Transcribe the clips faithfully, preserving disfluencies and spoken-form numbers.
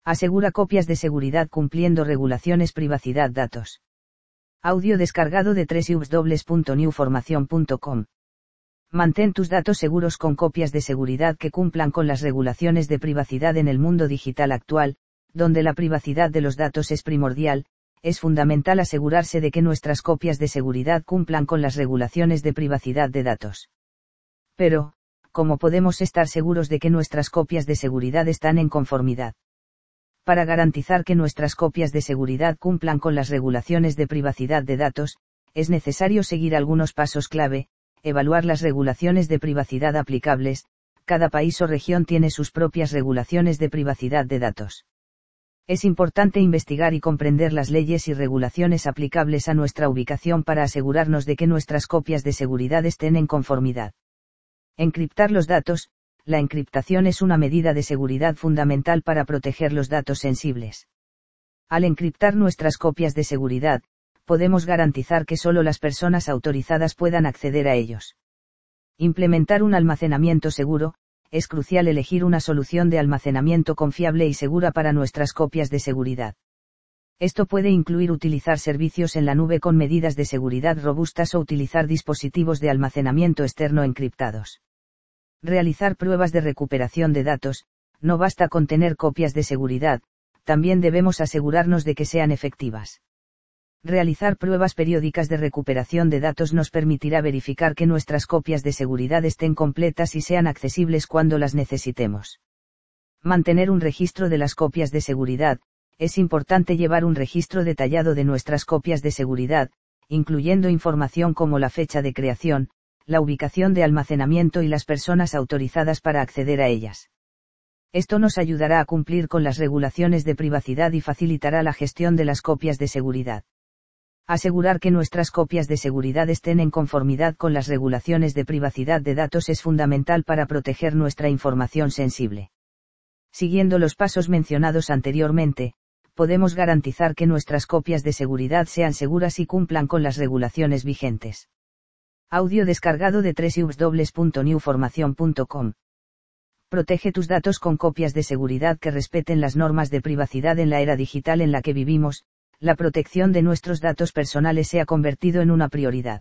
Asegura copias de seguridad cumpliendo regulaciones privacidad datos. Audio descargado de doble u doble u doble u punto new formación punto com. Mantén tus datos seguros con copias de seguridad que cumplan con las regulaciones de privacidad en el mundo digital actual, donde la privacidad de los datos es primordial. Es fundamental asegurarse de que nuestras copias de seguridad cumplan con las regulaciones de privacidad de datos. Pero, ¿cómo podemos estar seguros de que nuestras copias de seguridad están en conformidad? Para garantizar que nuestras copias de seguridad cumplan con las regulaciones de privacidad de datos, es necesario seguir algunos pasos clave. Evaluar las regulaciones de privacidad aplicables. Cada país o región tiene sus propias regulaciones de privacidad de datos. Es importante investigar y comprender las leyes y regulaciones aplicables a nuestra ubicación para asegurarnos de que nuestras copias de seguridad estén en conformidad. Encriptar los datos. La encriptación es una medida de seguridad fundamental para proteger los datos sensibles. Al encriptar nuestras copias de seguridad, podemos garantizar que solo las personas autorizadas puedan acceder a ellos. Implementar un almacenamiento seguro. Es crucial elegir una solución de almacenamiento confiable y segura para nuestras copias de seguridad. Esto puede incluir utilizar servicios en la nube con medidas de seguridad robustas o utilizar dispositivos de almacenamiento externo encriptados. Realizar pruebas de recuperación de datos. No basta con tener copias de seguridad, también debemos asegurarnos de que sean efectivas. Realizar pruebas periódicas de recuperación de datos nos permitirá verificar que nuestras copias de seguridad estén completas y sean accesibles cuando las necesitemos. Mantener un registro de las copias de seguridad. Es importante llevar un registro detallado de nuestras copias de seguridad, incluyendo información como la fecha de creación, la ubicación de almacenamiento y las personas autorizadas para acceder a ellas. Esto nos ayudará a cumplir con las regulaciones de privacidad y facilitará la gestión de las copias de seguridad. Asegurar que nuestras copias de seguridad estén en conformidad con las regulaciones de privacidad de datos es fundamental para proteger nuestra información sensible. Siguiendo los pasos mencionados anteriormente, podemos garantizar que nuestras copias de seguridad sean seguras y cumplan con las regulaciones vigentes. Audio descargado de doble u doble u doble u punto new formación punto com. Protege tus datos con copias de seguridad que respeten las normas de privacidad en la era digital en la que vivimos. La protección de nuestros datos personales se ha convertido en una prioridad.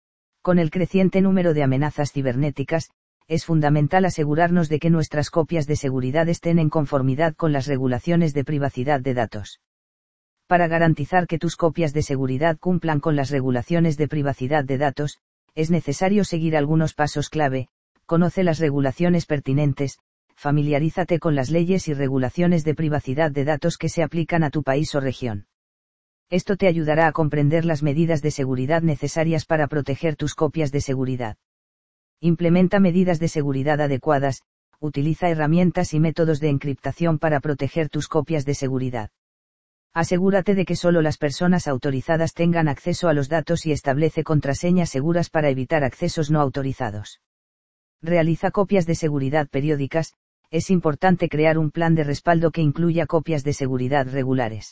Con el creciente número de amenazas cibernéticas, es fundamental asegurarnos de que nuestras copias de seguridad estén en conformidad con las regulaciones de privacidad de datos. Para garantizar que tus copias de seguridad cumplan con las regulaciones de privacidad de datos, es necesario seguir algunos pasos clave. Conoce las regulaciones pertinentes, familiarízate con las leyes y regulaciones de privacidad de datos que se aplican a tu país o región. Esto te ayudará a comprender las medidas de seguridad necesarias para proteger tus copias de seguridad. Implementa medidas de seguridad adecuadas. Utiliza herramientas y métodos de encriptación para proteger tus copias de seguridad. Asegúrate de que solo las personas autorizadas tengan acceso a los datos y establece contraseñas seguras para evitar accesos no autorizados. Realiza copias de seguridad periódicas. Es importante crear un plan de respaldo que incluya copias de seguridad regulares.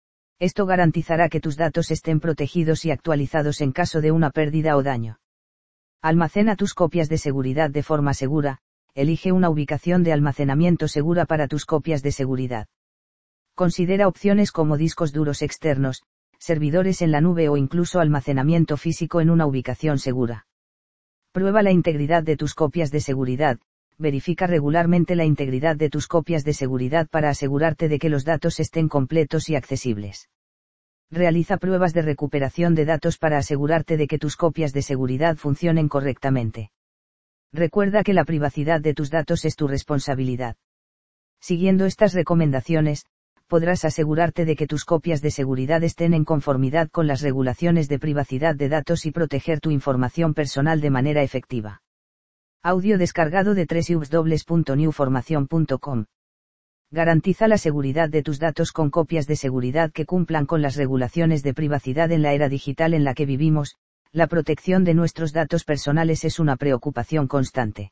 Esto garantizará que tus datos estén protegidos y actualizados en caso de una pérdida o daño. Almacena tus copias de seguridad de forma segura. Elige una ubicación de almacenamiento segura para tus copias de seguridad. Considera opciones como discos duros externos, servidores en la nube o incluso almacenamiento físico en una ubicación segura. Prueba la integridad de tus copias de seguridad. Verifica regularmente la integridad de tus copias de seguridad para asegurarte de que los datos estén completos y accesibles. Realiza pruebas de recuperación de datos para asegurarte de que tus copias de seguridad funcionen correctamente. Recuerda que la privacidad de tus datos es tu responsabilidad. Siguiendo estas recomendaciones, podrás asegurarte de que tus copias de seguridad estén en conformidad con las regulaciones de privacidad de datos y proteger tu información personal de manera efectiva. Audio descargado de doble u doble u doble u punto new formación punto com. Garantiza la seguridad de tus datos con copias de seguridad que cumplan con las regulaciones de privacidad en la era digital en la que vivimos. La protección de nuestros datos personales es una preocupación constante.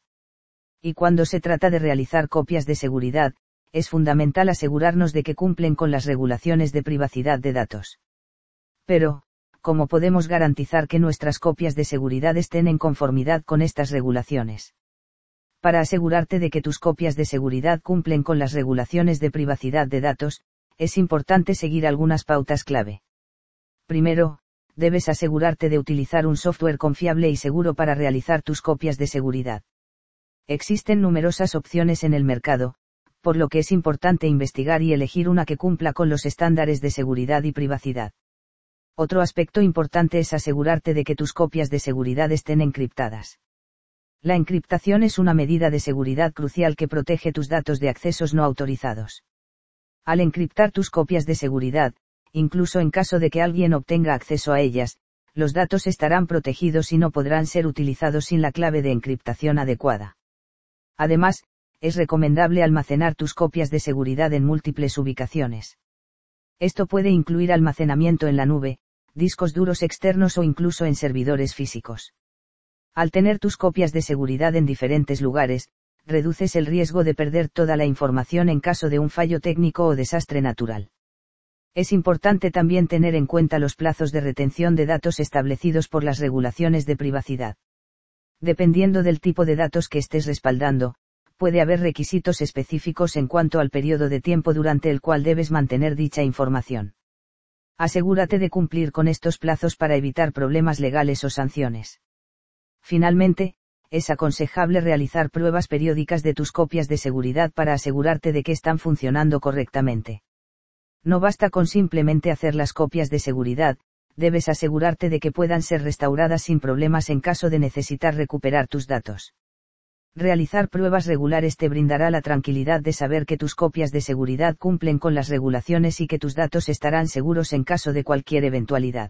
Y cuando se trata de realizar copias de seguridad, es fundamental asegurarnos de que cumplen con las regulaciones de privacidad de datos. Pero, ¿cómo podemos garantizar que nuestras copias de seguridad estén en conformidad con estas regulaciones? Para asegurarte de que tus copias de seguridad cumplen con las regulaciones de privacidad de datos, es importante seguir algunas pautas clave. Primero, debes asegurarte de utilizar un software confiable y seguro para realizar tus copias de seguridad. Existen numerosas opciones en el mercado, por lo que es importante investigar y elegir una que cumpla con los estándares de seguridad y privacidad. Otro aspecto importante es asegurarte de que tus copias de seguridad estén encriptadas. La encriptación es una medida de seguridad crucial que protege tus datos de accesos no autorizados. Al encriptar tus copias de seguridad, incluso en caso de que alguien obtenga acceso a ellas, los datos estarán protegidos y no podrán ser utilizados sin la clave de encriptación adecuada. Además, es recomendable almacenar tus copias de seguridad en múltiples ubicaciones. Esto puede incluir almacenamiento en la nube, discos duros externos o incluso en servidores físicos. Al tener tus copias de seguridad en diferentes lugares, reduces el riesgo de perder toda la información en caso de un fallo técnico o desastre natural. Es importante también tener en cuenta los plazos de retención de datos establecidos por las regulaciones de privacidad. Dependiendo del tipo de datos que estés respaldando, puede haber requisitos específicos en cuanto al periodo de tiempo durante el cual debes mantener dicha información. Asegúrate de cumplir con estos plazos para evitar problemas legales o sanciones. Finalmente, es aconsejable realizar pruebas periódicas de tus copias de seguridad para asegurarte de que están funcionando correctamente. No basta con simplemente hacer las copias de seguridad, debes asegurarte de que puedan ser restauradas sin problemas en caso de necesitar recuperar tus datos. Realizar pruebas regulares te brindará la tranquilidad de saber que tus copias de seguridad cumplen con las regulaciones y que tus datos estarán seguros en caso de cualquier eventualidad.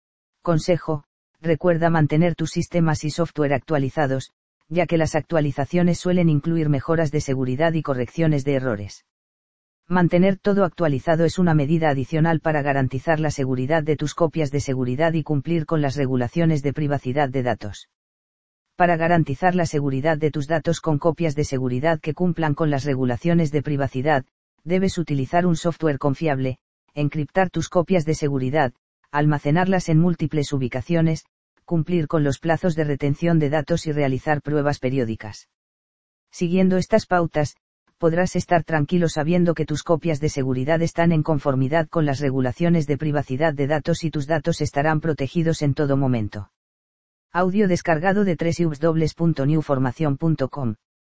Consejo: recuerda mantener tus sistemas y software actualizados, ya que las actualizaciones suelen incluir mejoras de seguridad y correcciones de errores. Mantener todo actualizado es una medida adicional para garantizar la seguridad de tus copias de seguridad y cumplir con las regulaciones de privacidad de datos. Para garantizar la seguridad de tus datos con copias de seguridad que cumplan con las regulaciones de privacidad, debes utilizar un software confiable, encriptar tus copias de seguridad, almacenarlas en múltiples ubicaciones, cumplir con los plazos de retención de datos y realizar pruebas periódicas. Siguiendo estas pautas, podrás estar tranquilo sabiendo que tus copias de seguridad están en conformidad con las regulaciones de privacidad de datos y tus datos estarán protegidos en todo momento. Audio descargado de doble u doble u doble u punto new formación punto com.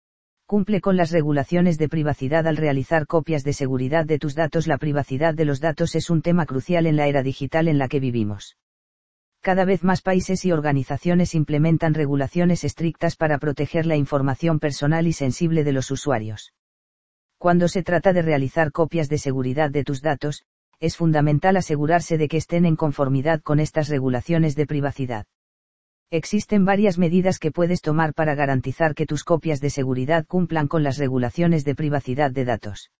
Cumple con las regulaciones de privacidad al realizar copias de seguridad de tus datos. La privacidad de los datos es un tema crucial en la era digital en la que vivimos. Cada vez más países y organizaciones implementan regulaciones estrictas para proteger la información personal y sensible de los usuarios. Cuando se trata de realizar copias de seguridad de tus datos, es fundamental asegurarse de que estén en conformidad con estas regulaciones de privacidad. Existen varias medidas que puedes tomar para garantizar que tus copias de seguridad cumplan con las regulaciones de privacidad de datos.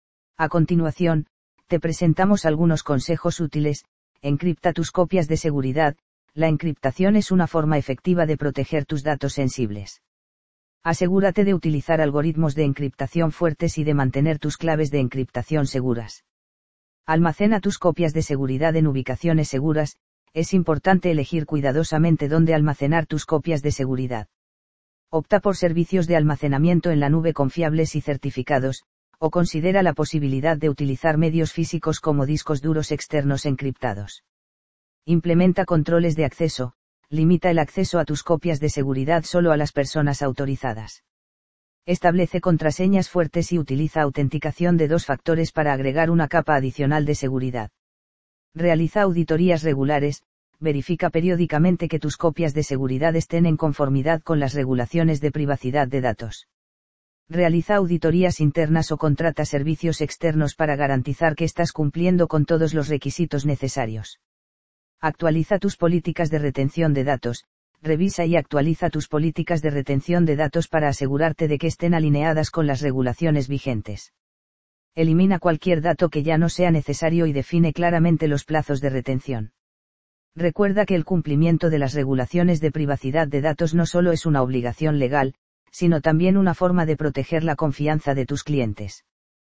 A continuación, te presentamos algunos consejos útiles. Encripta tus copias de seguridad. La encriptación es una forma efectiva de proteger tus datos sensibles. Asegúrate de utilizar algoritmos de encriptación fuertes y de mantener tus claves de encriptación seguras. Almacena tus copias de seguridad en ubicaciones seguras. Es importante elegir cuidadosamente dónde almacenar tus copias de seguridad. Opta por servicios de almacenamiento en la nube confiables y certificados, o considera la posibilidad de utilizar medios físicos como discos duros externos encriptados. Implementa controles de acceso. Limita el acceso a tus copias de seguridad solo a las personas autorizadas. Establece contraseñas fuertes y utiliza autenticación de dos factores para agregar una capa adicional de seguridad. Realiza auditorías regulares. Verifica periódicamente que tus copias de seguridad estén en conformidad con las regulaciones de privacidad de datos. Realiza auditorías internas o contrata servicios externos para garantizar que estás cumpliendo con todos los requisitos necesarios. Actualiza tus políticas de retención de datos. Revisa y actualiza tus políticas de retención de datos para asegurarte de que estén alineadas con las regulaciones vigentes. Elimina cualquier dato que ya no sea necesario y define claramente los plazos de retención. Recuerda que el cumplimiento de las regulaciones de privacidad de datos no solo es una obligación legal, sino también una forma de proteger la confianza de tus clientes.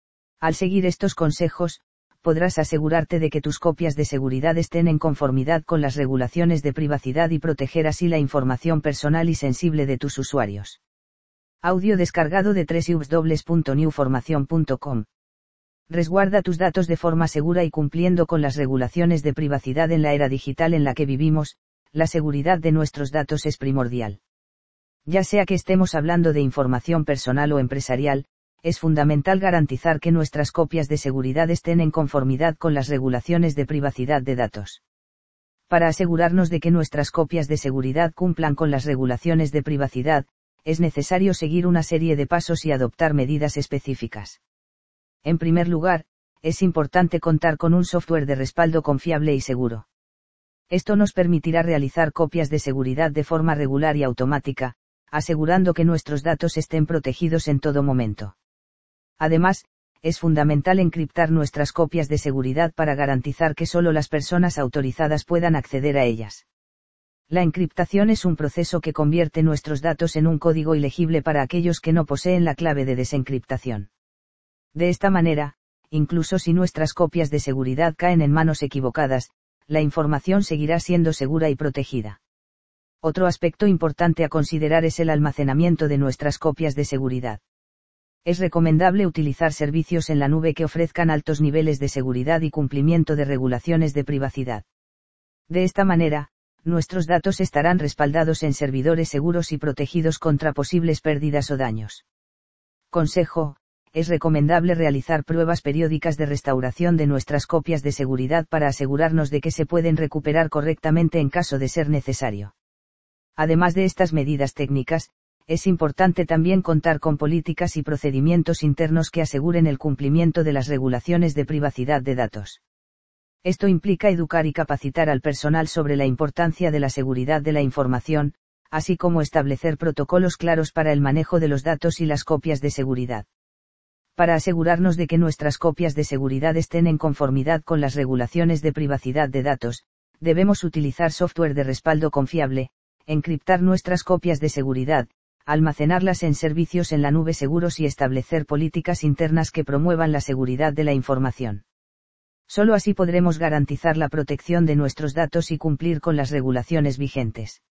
Al seguir estos consejos, podrás asegurarte de que tus copias de seguridad estén en conformidad con las regulaciones de privacidad y proteger así la información personal y sensible de tus usuarios. Audio descargado de doble u doble u doble u punto new formación punto com. Resguarda tus datos de forma segura y cumpliendo con las regulaciones de privacidad en la era digital en la que vivimos, la seguridad de nuestros datos es primordial. Ya sea que estemos hablando de información personal o empresarial, es fundamental garantizar que nuestras copias de seguridad estén en conformidad con las regulaciones de privacidad de datos. Para asegurarnos de que nuestras copias de seguridad cumplan con las regulaciones de privacidad, es necesario seguir una serie de pasos y adoptar medidas específicas. En primer lugar, es importante contar con un software de respaldo confiable y seguro. Esto nos permitirá realizar copias de seguridad de forma regular y automática, asegurando que nuestros datos estén protegidos en todo momento. Además, es fundamental encriptar nuestras copias de seguridad para garantizar que solo las personas autorizadas puedan acceder a ellas. La encriptación es un proceso que convierte nuestros datos en un código ilegible para aquellos que no poseen la clave de desencriptación. De esta manera, incluso si nuestras copias de seguridad caen en manos equivocadas, la información seguirá siendo segura y protegida. Otro aspecto importante a considerar es el almacenamiento de nuestras copias de seguridad. Es recomendable utilizar servicios en la nube que ofrezcan altos niveles de seguridad y cumplimiento de regulaciones de privacidad. De esta manera, nuestros datos estarán respaldados en servidores seguros y protegidos contra posibles pérdidas o daños. Consejo: es recomendable realizar pruebas periódicas de restauración de nuestras copias de seguridad para asegurarnos de que se pueden recuperar correctamente en caso de ser necesario. Además de estas medidas técnicas, es importante también contar con políticas y procedimientos internos que aseguren el cumplimiento de las regulaciones de privacidad de datos. Esto implica educar y capacitar al personal sobre la importancia de la seguridad de la información, así como establecer protocolos claros para el manejo de los datos y las copias de seguridad. Para asegurarnos de que nuestras copias de seguridad estén en conformidad con las regulaciones de privacidad de datos, debemos utilizar software de respaldo confiable, encriptar nuestras copias de seguridad, almacenarlas en servicios en la nube seguros y establecer políticas internas que promuevan la seguridad de la información. Solo así podremos garantizar la protección de nuestros datos y cumplir con las regulaciones vigentes.